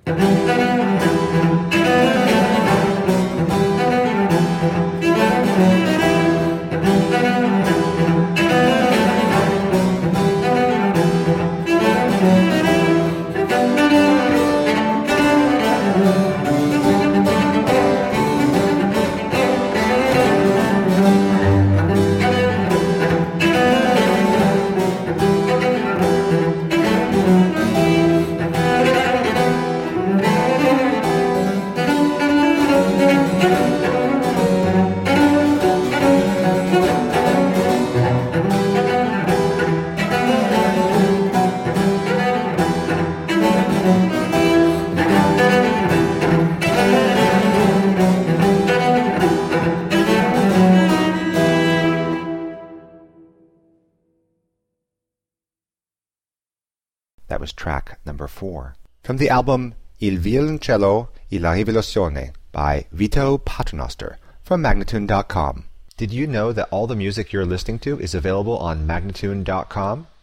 That was track number 4. From the album Il Violoncello e la Rivoluzione by Vito Paternoster from Magnatune.com. Did you know that all the music you're listening to is available on Magnatune.com?